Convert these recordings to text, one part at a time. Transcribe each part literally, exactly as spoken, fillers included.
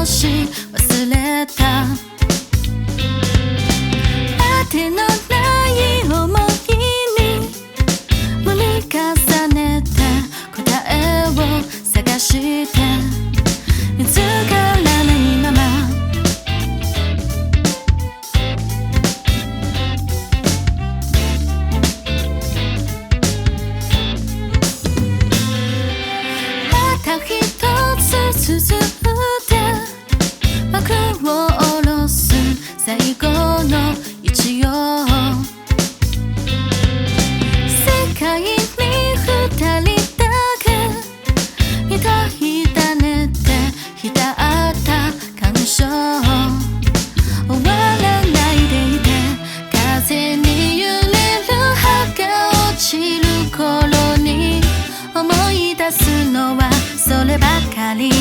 少し忘れた。当てのない想いに無理重ねて答えを探して見つからないまままた一つ続いて幕を下ろす最後の一葉。世界に二人だけ見たいだねって浸った感傷。終わらないでいて風に揺れる葉が落ちる頃に思い出すのはそればかり。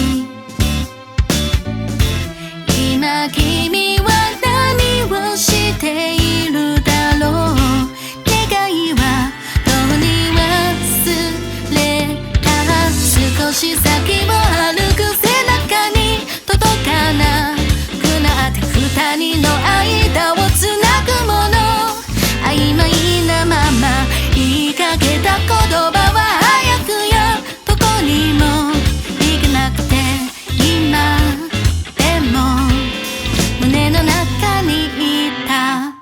今君は何をしているだろう。願いはどうに忘れた。少し先を歩く背中に届かなくなって二人の間をつなぐもの。曖昧なまま言いかけた言葉は早くやどこにも行けなくて今でも胸の中にいた。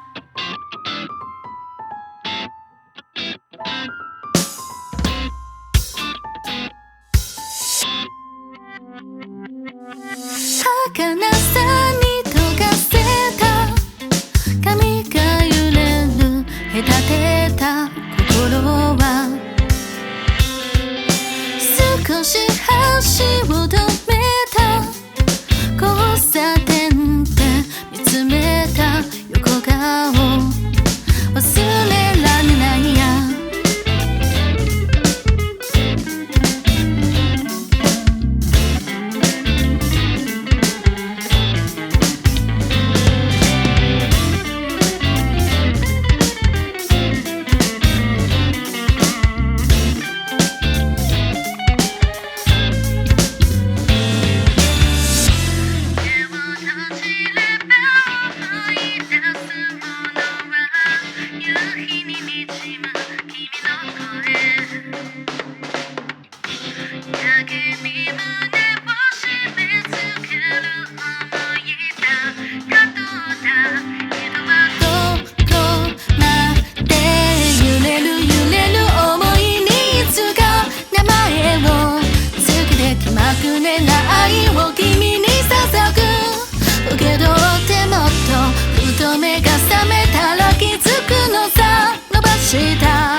儚さに溶かせた髪が揺れる隔てた心は少し足を止めた交差点で見つめた横顔忘れられないや。くねな愛を君に捧ぐ。受け取ってもっとふと目が覚めたら気づくのさ。伸ばした